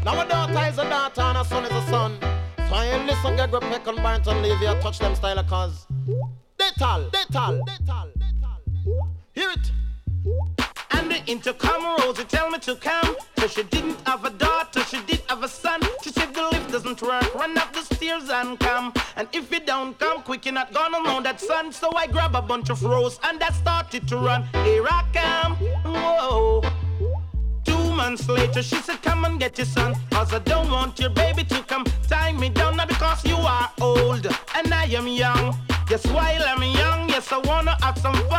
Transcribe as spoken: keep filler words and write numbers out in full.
Now a daughter is a daughter and a son is a son. So you listen, get grip, pick and burn and leave you, touch them style cause they tall, they tall, they tall, they tall. Hear it. And the intercom Rosie tell me to come. So she didn't have a daughter, she did have a son. She said the lift doesn't work, run up the stairs and come. And if you don't come quick, you're not gonna know that son. So I grab a bunch of rose and I started to run. Here I come, whoa. Two months later, she said, come and get your son. Cause I don't want your baby to come tie me down. Not because you are old and I am young. Yes, while I'm young, yes, I wanna have some fun.